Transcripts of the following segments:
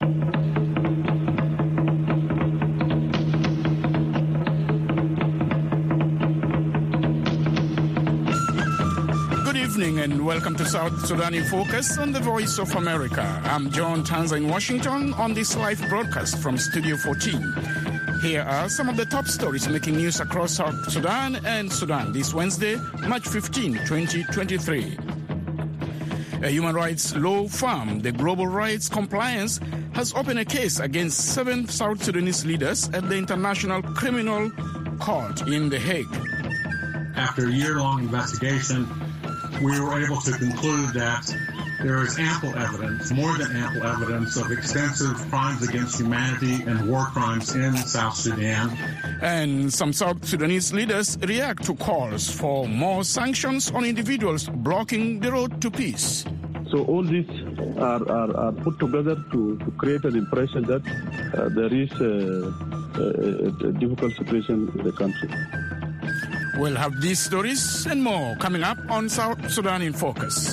And welcome to South Sudan in Focus on the Voice of America. I'm John Tanza in Washington on this live broadcast from Studio 14. Here are some of the top stories making news across South Sudan and Sudan this Wednesday, March 15, 2023. A human rights law firm, the Global Rights Compliance, has opened a case against 7 South Sudanese leaders at the International Criminal Court in The Hague. After a year-long investigation, we were able to conclude that there is ample evidence, more than ample evidence, of extensive crimes against humanity and war crimes in South Sudan. And some South Sudanese leaders react to calls for more sanctions on individuals blocking the road to peace. So all these are put together to create an impression that there is a difficult situation in the country. We'll have these stories and more coming up on South Sudan in Focus.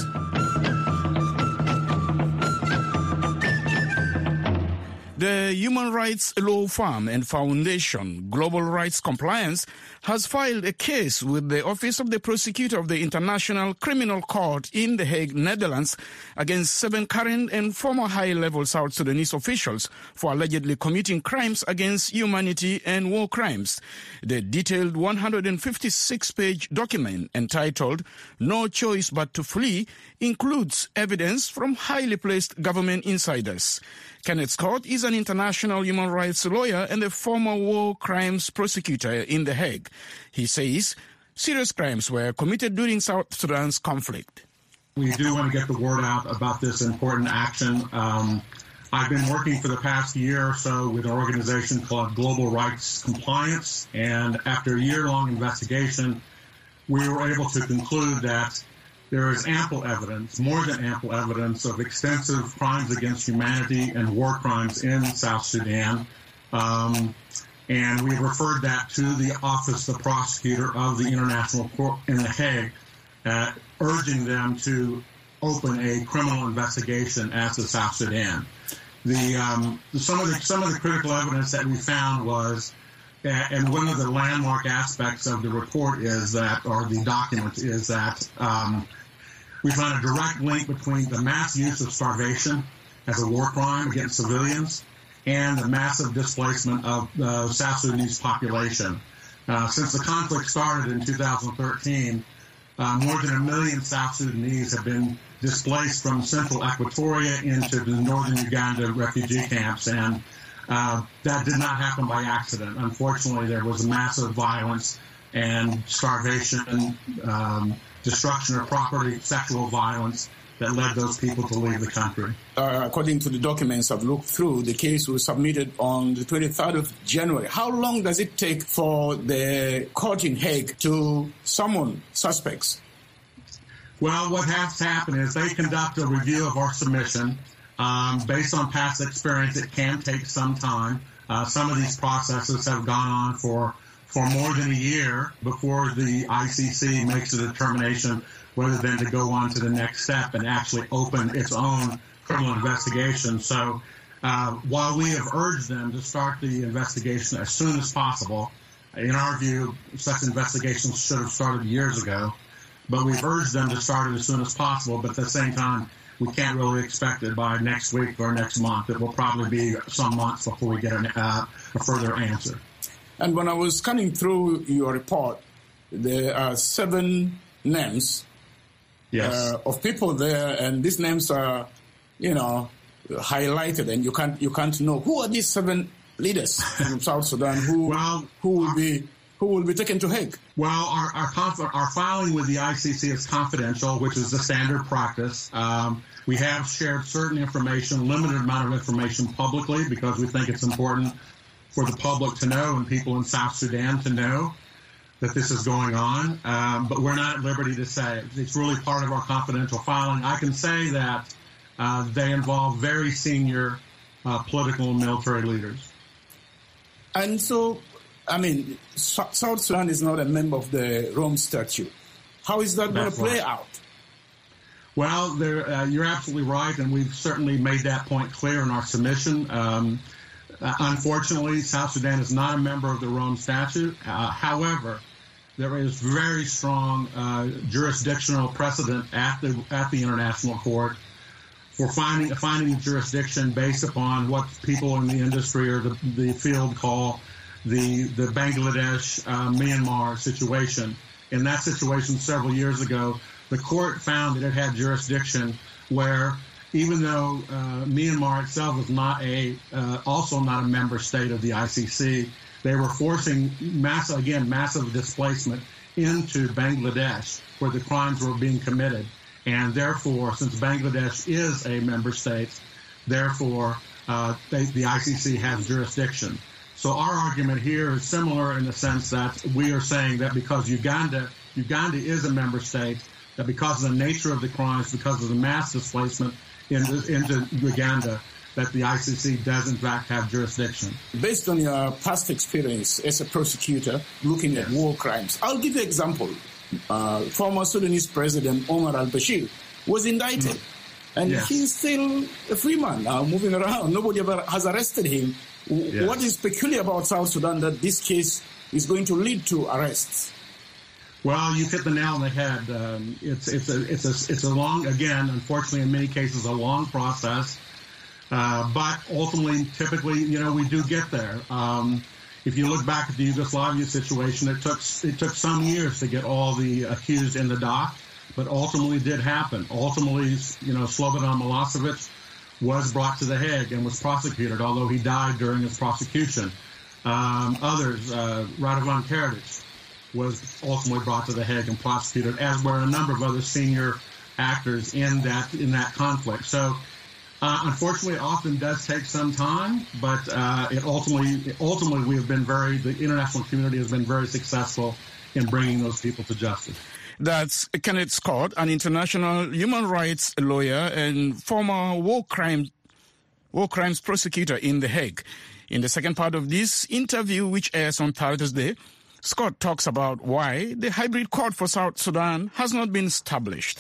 The human rights law firm and foundation, Global Rights Compliance, has filed a case with the Office of the Prosecutor of the International Criminal Court in The Hague, Netherlands, against 7 current and former high-level South Sudanese officials for allegedly committing crimes against humanity and war crimes. The detailed 156-page document entitled "No Choice But to Flee" includes evidence from highly placed government insiders. Kenneth Scott is an international human rights lawyer and a former war crimes prosecutor in The Hague. He says serious crimes were committed during South Sudan's conflict. We do want to get the word out about this important action. I've been working for the past year or so with an organization called Global Rights Compliance, and after a year-long investigation, we were able to conclude that there is ample evidence, more than ample evidence, of extensive crimes against humanity and war crimes in South Sudan. And we referred that to the Office of the Prosecutor of the International Court in The Hague, urging them to open a criminal investigation as to South Sudan. Some of the critical evidence that we found was, and one of the landmark aspects of the report is that, or the document is that, we found a direct link between the mass use of starvation as a war crime against civilians and the massive displacement of the South Sudanese population. Since the conflict started in 2013, more than 1 million South Sudanese have been displaced from central Equatoria into the northern Uganda refugee camps, and that did not happen by accident. Unfortunately, there was massive violence and starvation, destruction of property, sexual violence that led those people to leave the country. According to the documents I've looked through, the case was submitted on the 23rd of January. How long does it take for the court in Hague to summon suspects? Well, what has to happen is they conduct a review of our submission. Based on past experience, it can take some time. Some of these processes have gone on for more than a year before the ICC makes a determination whether then to go on to the next step and actually open its own criminal investigation. So while we have urged them to start the investigation as soon as possible, in our view, such investigations should have started years ago, but we've urged them to start it as soon as possible, but at the same time, we can't really expect it by next week or next month. It will probably be some months before we get a further answer. And when I was scanning through your report, there are 7 names of people there, and these names are, highlighted, and you can't know who are these 7 leaders from South Sudan who will be taken to Hague. Well, our filing with the ICC is confidential, which is the standard practice. We have shared certain information, limited amount of information publicly, because we think it's important for the public to know and people in South Sudan to know that this is going on. But we're not at liberty to say it. It's really part of our confidential filing. I can say that they involve very senior political and military leaders. And so, South Sudan is not a member of the Rome Statute. How is that going to play out? Well, you're absolutely right, and we've certainly made that point clear in our submission. Unfortunately, South Sudan is not a member of the Rome Statute. However, there is very strong jurisdictional precedent at the International Court for finding a jurisdiction based upon what people in the industry or the field call the Bangladesh Myanmar situation. In that situation several years ago, the court found that it had jurisdiction where, even though Myanmar itself is also not a member state of the ICC, they were forcing massive displacement into Bangladesh where the crimes were being committed. And therefore, since Bangladesh is a member state, therefore the ICC has jurisdiction. So our argument here is similar in the sense that we are saying that because Uganda is a member state, that because of the nature of the crimes, because of the mass displacement into Uganda, that the ICC does in fact have jurisdiction. Based on your past experience as a prosecutor looking at war crimes, I'll give you an example. Former Sudanese President Omar al-Bashir was indicted, and he's still a free man moving around. Nobody ever has arrested him. What is peculiar about South Sudan that this case is going to lead to arrests? Well, you hit the nail on the head. It's a long, again, unfortunately, in many cases, a long process. But ultimately, typically, we do get there. If you look back at the Yugoslavia situation, it took some years to get all the accused in the dock, but ultimately did happen. Ultimately, Slobodan Milosevic was brought to The Hague and was prosecuted, although he died during his prosecution. Others, Radovan Karadzic was ultimately brought to The Hague and prosecuted, as were a number of other senior actors in that conflict. So, unfortunately, it often does take some time, but it ultimately we have been the international community has been very successful in bringing those people to justice. That's Kenneth Scott, an international human rights lawyer and former war crimes prosecutor in The Hague. In the second part of this interview, which airs on Thursday, Scott talks about why the hybrid court for South Sudan has not been established.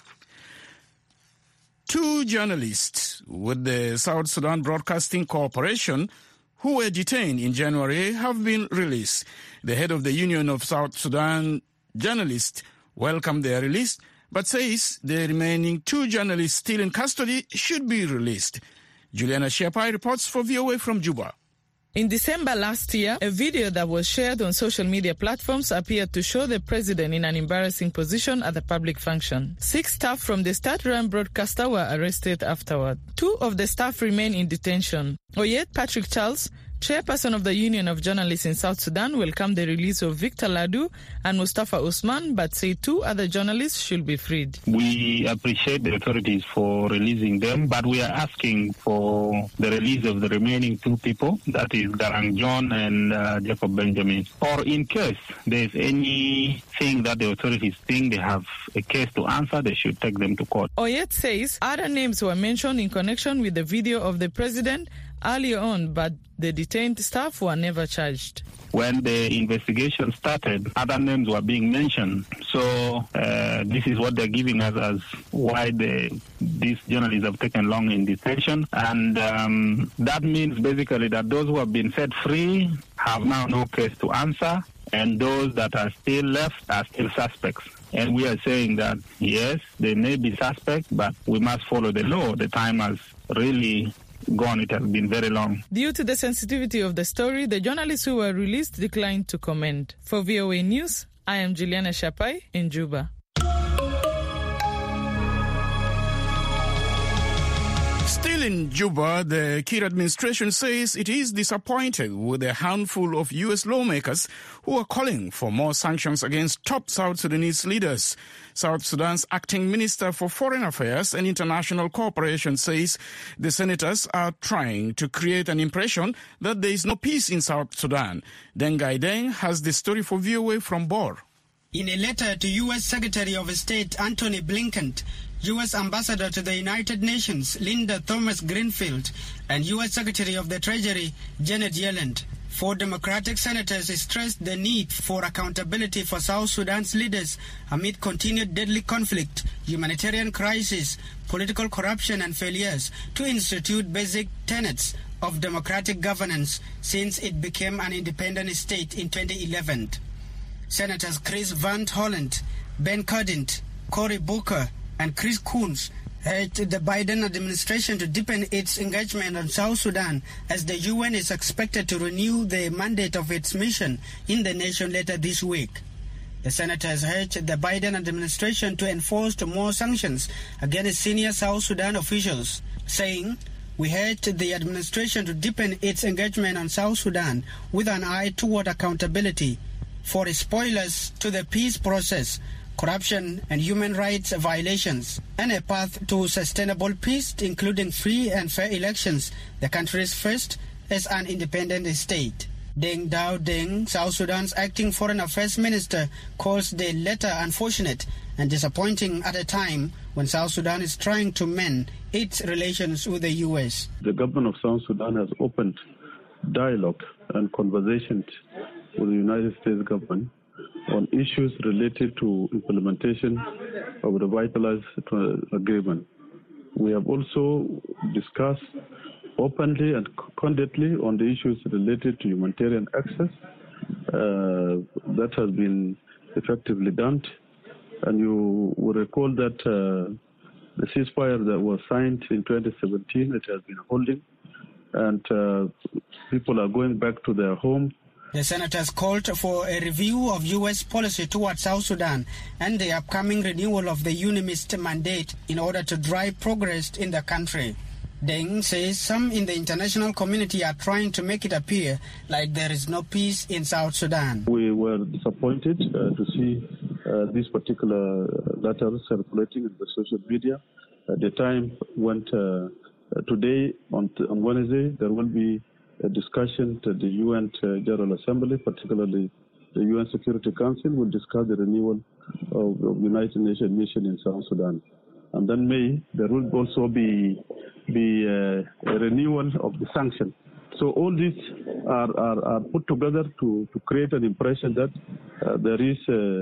2 journalists with the South Sudan Broadcasting Corporation who were detained in January have been released. The head of the Union of South Sudan Journalists welcomed their release, but says the remaining 2 journalists still in custody should be released. Juliana Shepai reports for VOA from Juba. In December last year, a video that was shared on social media platforms appeared to show the president in an embarrassing position at a public function. 6 staff from the state-run broadcaster were arrested afterward. 2 of the staff remain in detention. Oyet Patrick Charles, chairperson of the Union of Journalists in South Sudan, welcomed the release of Victor Ladu and Mustafa Usman, but said 2 other journalists should be freed. We appreciate the authorities for releasing them, but we are asking for the release of the remaining 2 people, that is Garang John and Jacob Benjamin. Or in case there's anything that the authorities think they have a case to answer, they should take them to court. Oyet says other names were mentioned in connection with the video of the president earlier on, but the detained staff were never charged. When the investigation started, other names were being mentioned. So this is what they're giving us as why these journalists have taken long in detention. And that means basically that those who have been set free have now no case to answer, and those that are still left are still suspects. And we are saying that, yes, they may be suspects, but we must follow the law. The time has really gone. It has been very long. Due to the sensitivity of the story, the journalists who were released declined to comment. For VOA News, I am Juliana Shapai in Juba. Still in Juba, the Kiir administration says it is disappointed with a handful of U.S. lawmakers who are calling for more sanctions against top South Sudanese leaders. South Sudan's acting Minister for Foreign Affairs and International Cooperation says the senators are trying to create an impression that there is no peace in South Sudan. Dengai Deng has the story for VOA from Bor. In a letter to U.S. Secretary of State Antony Blinken, U.S. Ambassador to the United Nations Linda Thomas Greenfield, and U.S. Secretary of the Treasury Janet Yellen, Four Democratic senators stressed the need for accountability for South Sudan's leaders amid continued deadly conflict, humanitarian crisis, political corruption and failures to institute basic tenets of democratic governance since it became an independent state in 2011. Senators Chris Van Hollen, Ben Cardin, Cory Booker and Chris Coons urged the Biden administration to deepen its engagement on South Sudan as the UN is expected to renew the mandate of its mission in the nation later this week. The senators urged the Biden administration to enforce more sanctions against senior South Sudan officials, saying, "We urge the administration to deepen its engagement on South Sudan with an eye toward accountability for spoilers to the peace process, corruption and human rights violations, and a path to sustainable peace, including free and fair elections, the country's first as an independent state." Deng Dao Deng, South Sudan's acting foreign affairs minister, calls the letter unfortunate and disappointing at a time when South Sudan is trying to mend its relations with the U.S. The government of South Sudan has opened dialogue and conversations with the United States government on issues related to implementation of the revitalized agreement. We have also discussed openly and candidly on the issues related to humanitarian access. That has been effectively done. And you will recall that the ceasefire that was signed in 2017, it has been holding, and people are going back to their home. The senators called for a review of U.S. policy towards South Sudan and the upcoming renewal of the UNMISS mandate in order to drive progress in the country. Deng says some in the international community are trying to make it appear like there is no peace in South Sudan. We were disappointed to see this particular letter circulating in the social media. The time went today on Wednesday. There will be a discussion to the UN General Assembly, particularly the UN Security Council, will discuss the renewal of the United Nations mission in South Sudan. And then May, there will also be a renewal of the sanctions. So all these are put together to create an impression that there is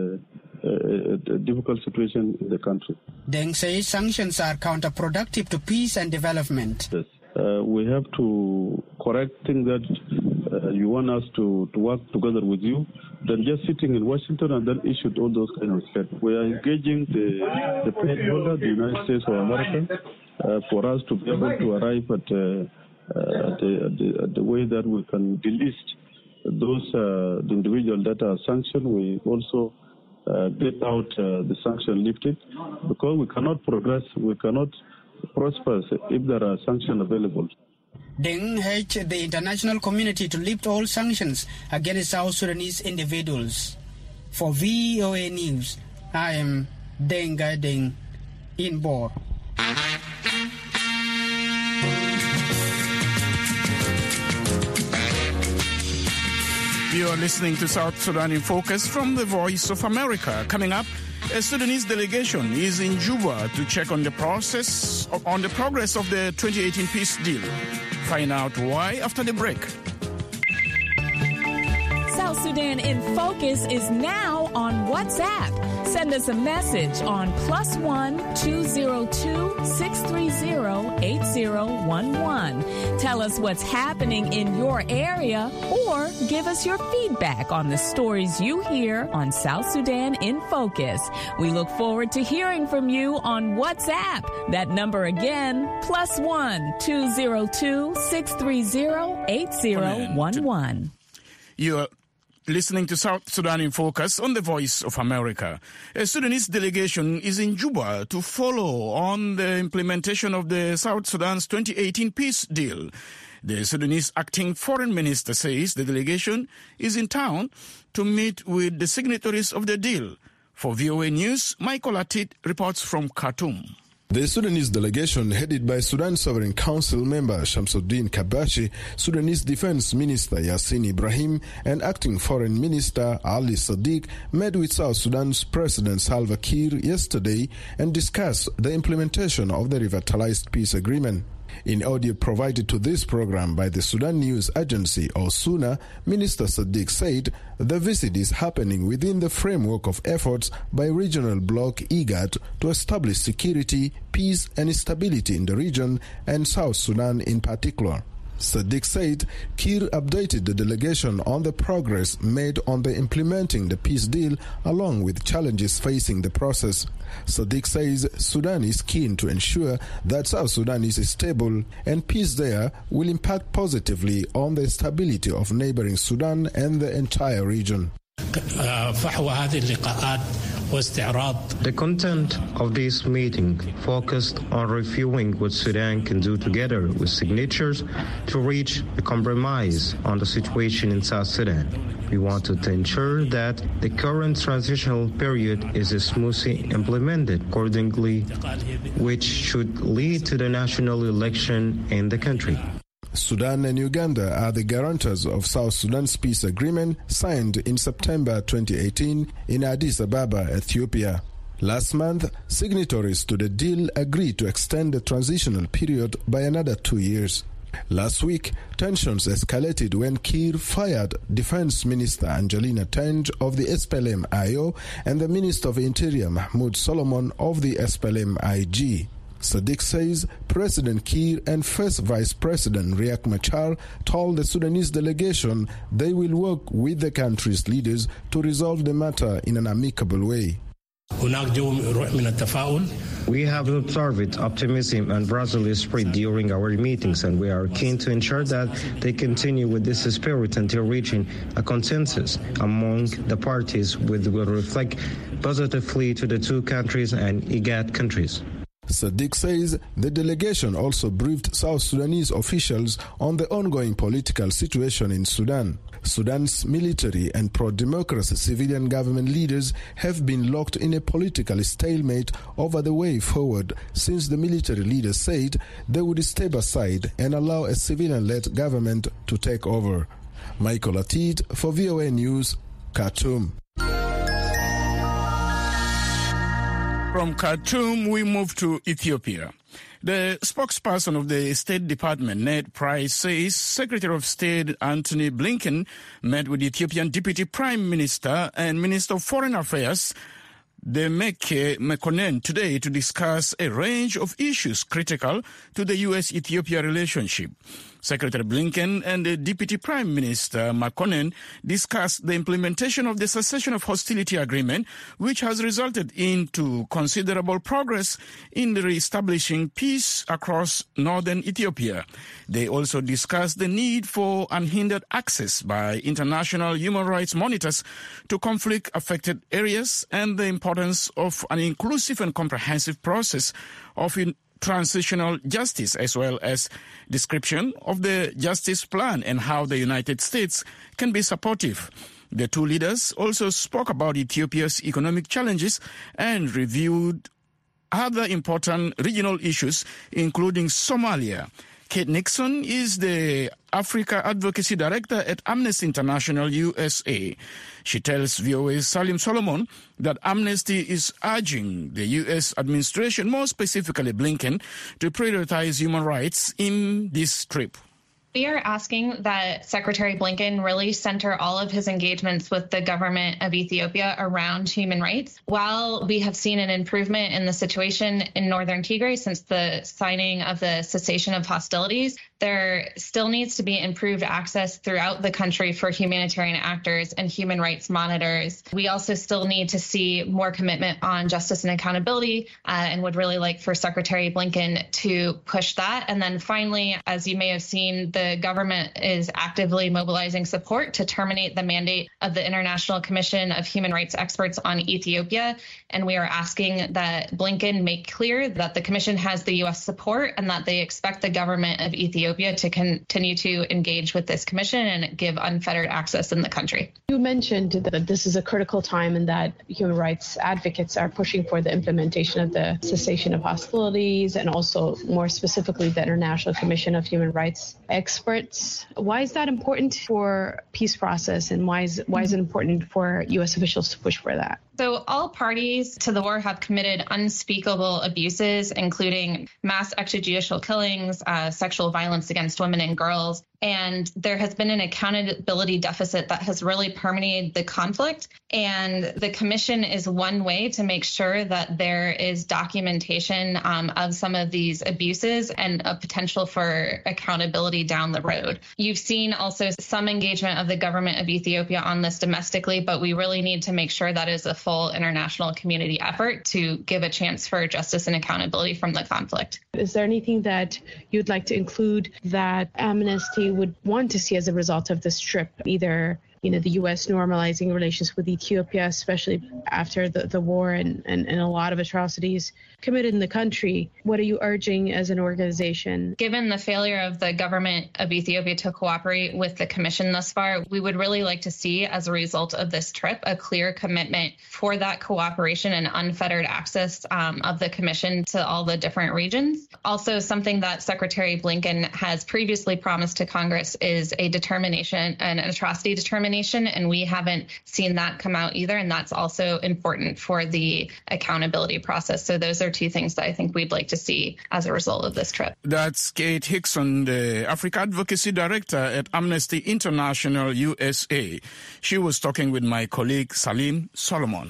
a difficult situation in the country. Deng says sanctions are counterproductive to peace and development. Yes. We have to correct things that you want us to work together with you than just sitting in Washington and then issue all those kind of steps. We are engaging the trade holder, the United States of America, for us to be able to arrive at the way that we can delist those the individuals that are sanctioned. We also get out the sanction lifted, because we cannot progress, we cannot prosper if there are sanctions available. Deng urged the international community to lift all sanctions against South Sudanese individuals. For VOA News, I am Deng Deng in Bor. You are listening to South Sudan in Focus from the Voice of America. Coming up, a Sudanese delegation is in Juba to check on the progress of the 2018 peace deal. Find out why after the break. South Sudan in Focus is now on WhatsApp. Send us a message on +1 202 630 8011. Tell us what's happening in your area, or give us your feedback on the stories you hear on South Sudan in Focus. We look forward to hearing from you on WhatsApp. That number again, +1 202 630 8011. You're listening to South Sudan in Focus on the Voice of America. A Sudanese delegation is in Juba to follow on the implementation of the South Sudan's 2018 peace deal. The Sudanese acting foreign minister says the delegation is in town to meet with the signatories of the deal. For VOA News, Michael Atit reports from Khartoum. The Sudanese delegation, headed by Sudan Sovereign Council member Shamsuddin Kabashi, Sudanese Defense Minister Yassin Ibrahim, and Acting Foreign Minister Ali Sadiq, met with South Sudan's President Salva Kiir yesterday and discussed the implementation of the revitalized peace agreement. In audio provided to this program by the Sudan News Agency, or SUNA, Minister Sadiq said the visit is happening within the framework of efforts by regional bloc IGAD to establish security, peace and stability in the region and South Sudan in particular. Sadiq said Kiir updated the delegation on the progress made on the implementing the peace deal along with challenges facing the process. Sadiq says Sudan is keen to ensure that South Sudan is stable and peace there will impact positively on the stability of neighboring Sudan and the entire region. The content of this meeting focused on reviewing what Sudan can do together with signatures to reach a compromise on the situation in South Sudan. We wanted to ensure that the current transitional period is smoothly implemented accordingly, which should lead to the national election in the country. Sudan and Uganda are the guarantors of South Sudan's peace agreement signed in September 2018 in Addis Ababa, Ethiopia. Last month, signatories to the deal agreed to extend the transitional period by another 2 years. Last week, tensions escalated when Kiir fired Defense Minister Angelina Tenge of the SPLM-IO and the Minister of Interior Mahmoud Solomon of the SPLM-IG. Sadiq says President Kiir and First Vice President Riek Machar told the Sudanese delegation they will work with the country's leaders to resolve the matter in an amicable way. We have observed optimism and brotherly spirit during our meetings, and we are keen to ensure that they continue with this spirit until reaching a consensus among the parties which will reflect positively to the two countries and IGAD countries. Sadiq says the delegation also briefed South Sudanese officials on the ongoing political situation in Sudan. Sudan's military and pro-democracy civilian government leaders have been locked in a political stalemate over the way forward since the military leaders said they would step aside and allow a civilian-led government to take over. Michael Atid for VOA News, Khartoum. From Khartoum, we move to Ethiopia. The spokesperson of the State Department, Ned Price, says Secretary of State Antony Blinken met with Ethiopian Deputy Prime Minister and Minister of Foreign Affairs, Demeke Mekonnen, today to discuss a range of issues critical to the U.S.-Ethiopia relationship. Secretary Blinken and the Deputy Prime Minister Mekonnen discussed the implementation of the cessation of hostility agreement, which has resulted into considerable progress in reestablishing peace across northern Ethiopia. They also discussed the need for unhindered access by international human rights monitors to conflict-affected areas and the importance of an inclusive and comprehensive process of transitional justice, as well as description of the justice plan and how the United States can be supportive. The two leaders also spoke about Ethiopia's economic challenges and reviewed other important regional issues, including Somalia. Kate Nixon is the Africa Advocacy Director at Amnesty International USA. She tells VOA's Salim Solomon that Amnesty is urging the U.S. administration, more specifically Blinken, to prioritize human rights in this trip. We are asking that Secretary Blinken really center all of his engagements with the government of Ethiopia around human rights. While we have seen an improvement in the situation in northern Tigray since the signing of the cessation of hostilities, there still needs to be improved access throughout the country for humanitarian actors and human rights monitors. We also still need to see more commitment on justice and accountability, and would really like for Secretary Blinken to push that. And then finally, as you may have seen, the government is actively mobilizing support to terminate the mandate of the International Commission of Human Rights Experts on Ethiopia. And we are asking that Blinken make clear that the commission has the U.S. support and that they expect the government of Ethiopia to continue to engage with this commission and give unfettered access in the country. You mentioned that this is a critical time and that human rights advocates are pushing for the implementation of the cessation of hostilities and also more specifically the International Commission of Human Rights Experts. Why is that important for peace process, and why is it important for U.S. officials to push for that? So all parties to the war have committed unspeakable abuses, including mass extrajudicial killings, sexual violence against women and girls. And there has been an accountability deficit that has really permeated the conflict. And the commission is one way to make sure that there is documentation of some of these abuses and a potential for accountability down the road. You've seen also some engagement of the government of Ethiopia on this domestically, but we really need to make sure that is a full international community effort to give a chance for justice and accountability from the conflict. Is there anything that you'd like to include that Amnesty would want to see as a result of this trip, either the U.S. normalizing relations with Ethiopia, especially after the war and a lot of atrocities committed in the country? What are you urging as an organization? Given the failure of the government of Ethiopia to cooperate with the commission thus far, we would really like to see, as a result of this trip, a clear commitment for that cooperation and unfettered access of the commission to all the different regions. Also, something that Secretary Blinken has previously promised to Congress is a determination, an atrocity determination, and we haven't seen that come out either, and that's also important for the accountability process. So those are two things that I think we'd like to see as a result of this trip. That's Kate Hickson, the Africa Advocacy Director at Amnesty International USA. She was talking with my colleague Salim Solomon.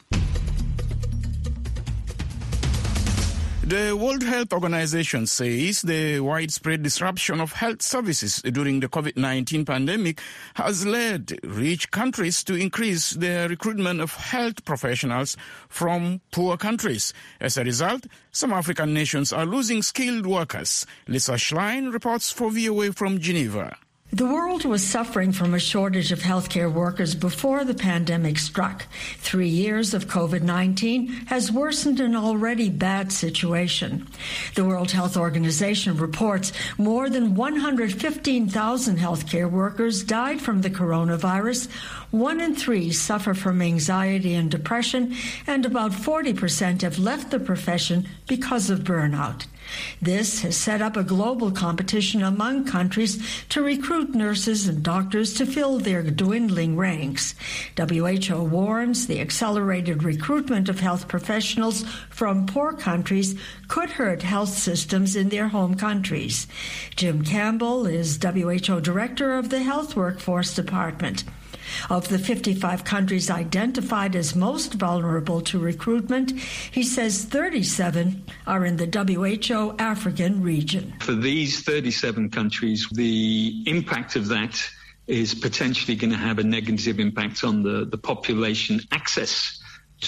The World Health Organization says the widespread disruption of health services during the COVID-19 pandemic has led rich countries to increase their recruitment of health professionals from poor countries. As a result, some African nations are losing skilled workers. Lisa Schlein reports for VOA from Geneva. The world was suffering from a shortage of healthcare workers before the pandemic struck. 3 years of COVID-19 has worsened an already bad situation. The World Health Organization reports more than 115,000 healthcare workers died from the coronavirus. 1 in 3 suffer from anxiety and depression, and about 40% have left the profession because of burnout. This has set up a global competition among countries to recruit nurses and doctors to fill their dwindling ranks. WHO warns the accelerated recruitment of health professionals from poor countries could hurt health systems in their home countries. Jim Campbell is WHO Director of the Health Workforce Department. Of the 55 countries identified as most vulnerable to recruitment, he says 37 are in the WHO African region. For these 37 countries, the impact of that is potentially going to have a negative impact on the population access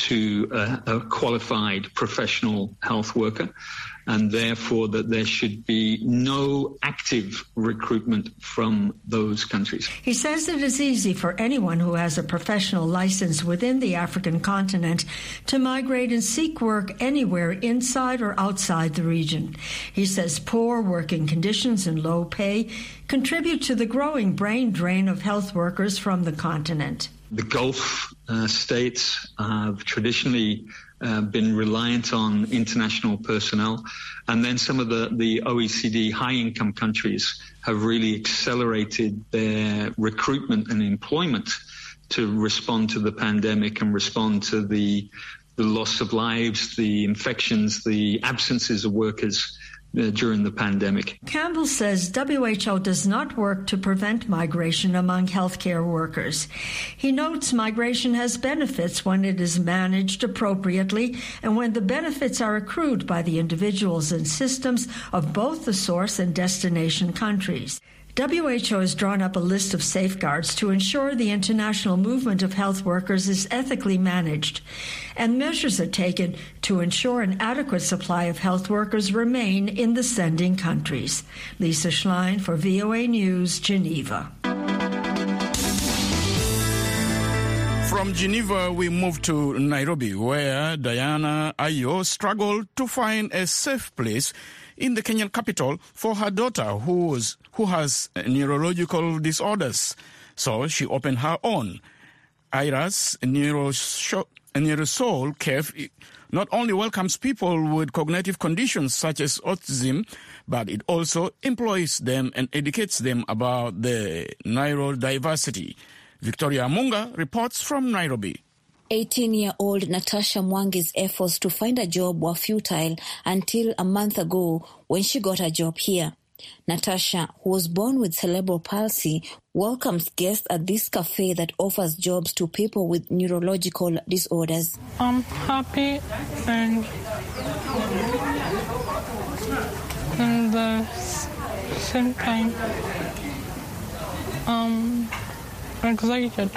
to a qualified professional health worker, and therefore that there should be no active recruitment from those countries. He says it is easy for anyone who has a professional license within the African continent to migrate and seek work anywhere inside or outside the region. He says poor working conditions and low pay contribute to the growing brain drain of health workers from the continent. The Gulf states have traditionally been reliant on international personnel, and then some of the OECD high-income countries have really accelerated their recruitment and employment to respond to the pandemic and respond to the loss of lives, the infections, the absences of workers during the pandemic. Campbell says WHO does not work to prevent migration among healthcare workers. He notes migration has benefits when it is managed appropriately and when the benefits are accrued by the individuals and systems of both the source and destination countries. WHO has drawn up a list of safeguards to ensure the international movement of health workers is ethically managed, and measures are taken to ensure an adequate supply of health workers remain in the sending countries. Lisa Schlein for VOA News, Geneva. From Geneva, we move to Nairobi, where Diana Ayo struggled to find a safe place in the Kenyan capital for her daughter who has neurological disorders. So she opened her own. Ira's Neurosol Cafe not only welcomes people with cognitive conditions such as autism, but it also employs them and educates them about the neurodiversity. Victoria Munga reports from Nairobi. 18-year-old Natasha Mwangi's efforts to find a job were futile until a month ago when she got a job here. Natasha, who was born with cerebral palsy, welcomes guests at this cafe that offers jobs to people with neurological disorders. I'm happy and at the same time excited.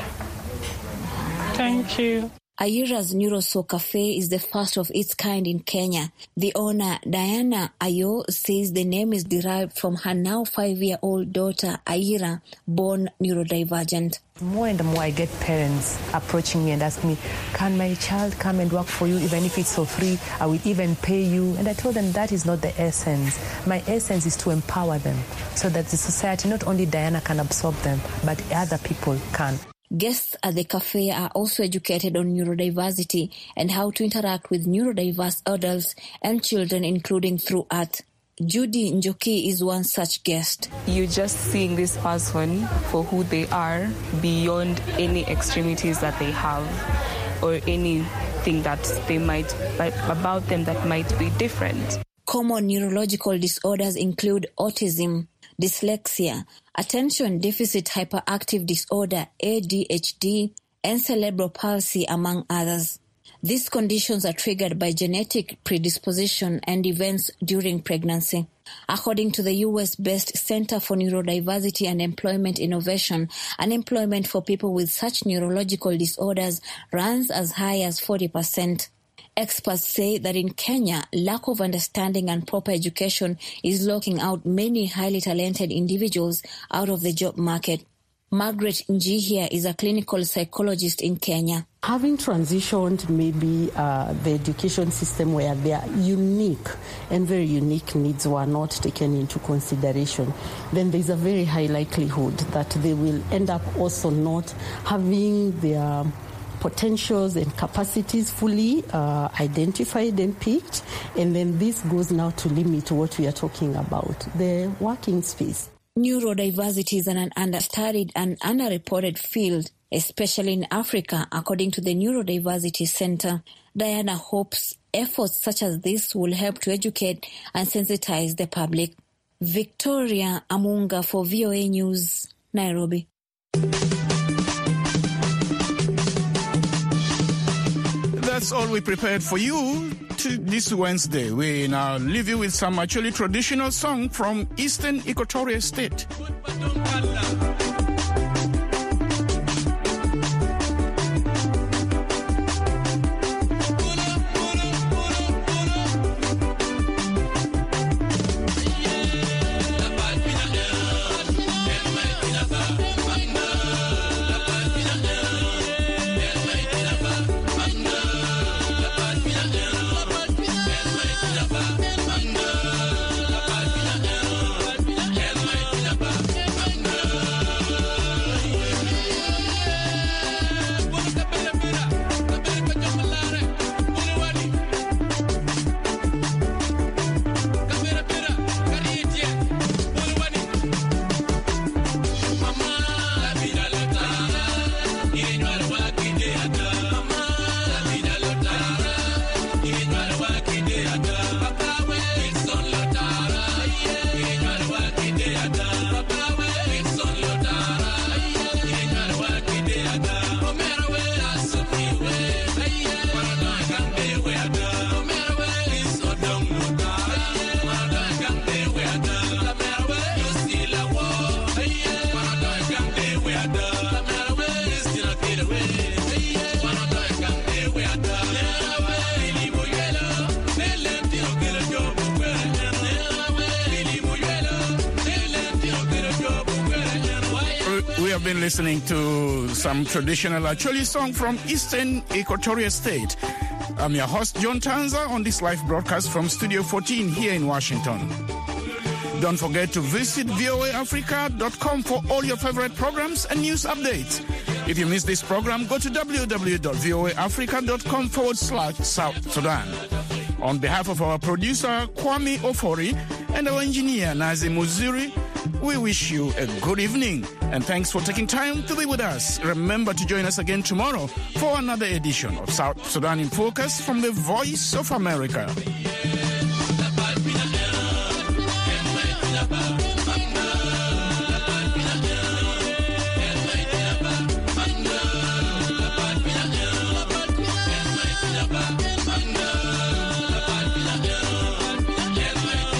Thank you. Ayira's NeuroSo Cafe is the first of its kind in Kenya. The owner, Diana Ayo, says the name is derived from her now 5-year-old daughter, Ayira, born neurodivergent. More and more I get parents approaching me and asking me, can my child come and work for you even if it's for free? I will even pay you. And I told them that is not the essence. My essence is to empower them so that the society, not only Diana can absorb them, but other people can. Guests at the cafe are also educated on neurodiversity and how to interact with neurodiverse adults and children, including through art. Judy Njoki is one such guest. You're just seeing this person for who they are beyond any extremities that they have or anything that they might, about them that might be different. Common neurological disorders include autism, dyslexia, attention deficit hyperactive disorder, ADHD, and cerebral palsy, among others. These conditions are triggered by genetic predisposition and events during pregnancy. According to the U.S.-based Center for Neurodiversity and Employment Innovation, unemployment for people with such neurological disorders runs as high as 40%. Experts say that in Kenya, lack of understanding and proper education is locking out many highly talented individuals out of the job market. Margaret Njihia is a clinical psychologist in Kenya. Having transitioned maybe the education system where their unique and very unique needs were not taken into consideration, then there's a very high likelihood that they will end up also not having their potentials and capacities fully identified and picked. And then this goes now to limit what we are talking about, the working space. Neurodiversity is an understudied and underreported field, especially in Africa, according to the Neurodiversity Center. Diana hopes efforts such as this will help to educate and sensitize the public. Victoria Amunga for VOA News, Nairobi. That's all we prepared for you this Wednesday. We now leave you with some actually traditional song from Eastern Equatoria State. We have been listening to some traditional Acholi song from Eastern Equatoria State. I'm your host, John Tanza, on this live broadcast from Studio 14 here in Washington. Don't forget to visit voaafrica.com for all your favorite programs and news updates. If you missed this program, go to www.voaafrica.com/South Sudan. On behalf of our producer, Kwame Ofori, and our engineer, Nazi Muziri, We wish you a good evening and thanks for taking time to be with us. Remember to join us again tomorrow for another edition of South Sudan in Focus from the Voice of America.